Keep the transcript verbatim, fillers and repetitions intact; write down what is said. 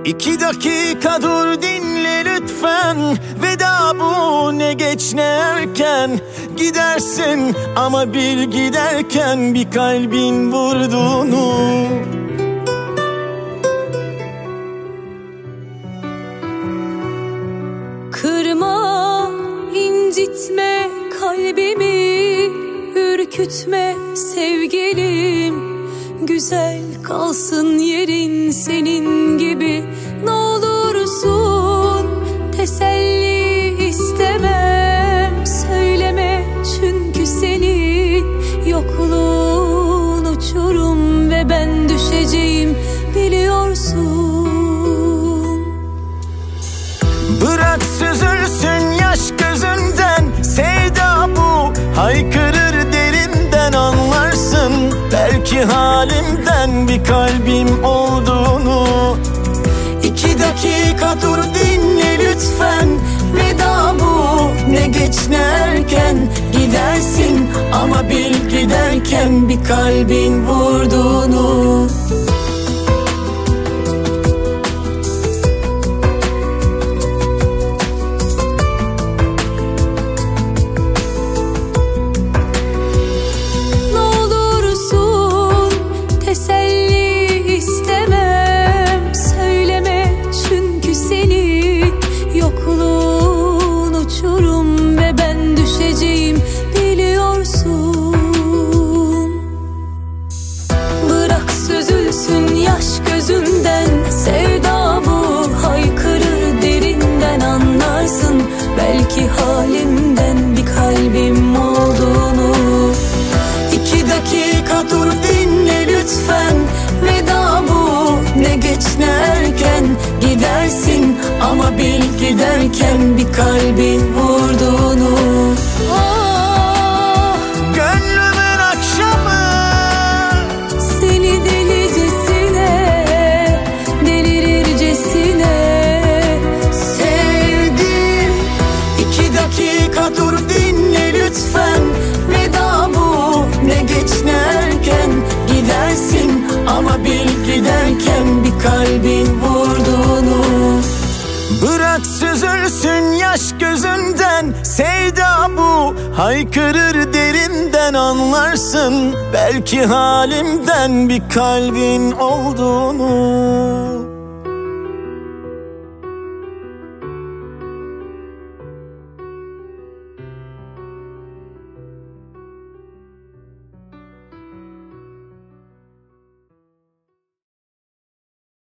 İki dakika dur dinle lütfen. Veda bu, ne geç ne erken. Gidersin ama bil giderken bir kalbin vurduğunu. Kırma, incitme kalbimi, ürkütme sevgilim. Güzel kalsın yerin senin gibi. Ne olursun teselli istemem. Söyleme çünkü senin yokluğun uçurum ve ben düşeceğim biliyorsun. Bırak süzülsün yaş gözünden, sevda bu haykırır derinden, anlarsın belki halimden bir kalbim olduğunu. İki dakika dur dinle lütfen. Veda bu, ne geç ne erken. Gidersin ama bil giderken bir kalbin vurduğunu. Belki halimden bir kalbim olduğunu. İki dakika dur dinle lütfen. Veda bu, ne geç ne erken. Gidersin ama bil giderken bir kalbin vurduğunu. Oh, gönlümün akşamı seni delicesine, delirircesine dur dinle lütfen. Veda bu, ne geç ne erken. Gidersin ama bil giderken bir kalbin vurduğunu. Bırak süzülsün yaş gözünden, sevda bu haykırır derinden, anlarsın belki halimden bir kalbin olduğunu.